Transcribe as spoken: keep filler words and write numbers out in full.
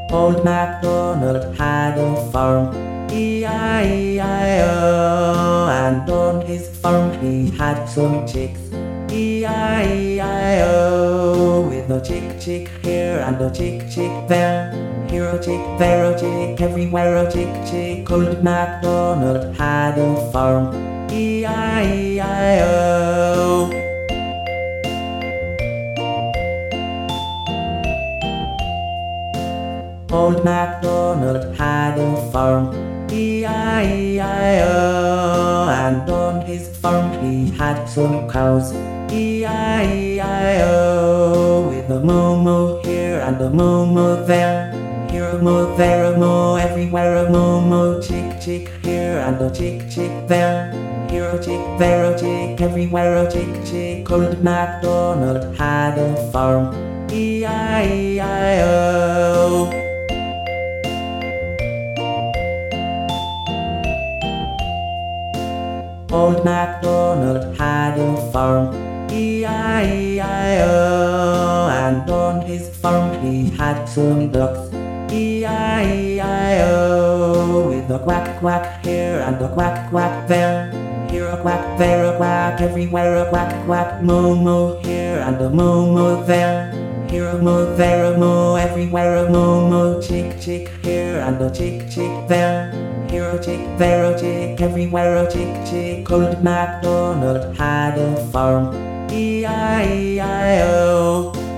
Old MacDonald had a farm, E I E I O, and on his farm he had some chicks, E I E I O, with a chick chick here and a chick chick there, here a chick, there a chick, everywhere a chick chick. Old MacDonald had a farm, E I E I O. Old MacDonald had a farm, E I E I O, and on his farm he had some cows, E I E I O, with a moo-moo here and a moo-moo there, here a moo, there a moo, everywhere a moo-moo, chick chick here and a chick chick there, here a chick, there a chick, everywhere a chick chick. Old MacDonald had a farm, E I E I O. Old MacDonald had a farm, E I E I O, and on his farm he had some ducks, E I E I O, with a quack quack here and a quack quack there, here a quack, there a quack, everywhere a quack quack, moo moo here and a moo moo there, here a moo, there a moo, everywhere a moo moo, chick chick here and a chick chick there, here a chick, there a chick, everywhere a chick chick. Old MacDonald had a farm, E I E I O.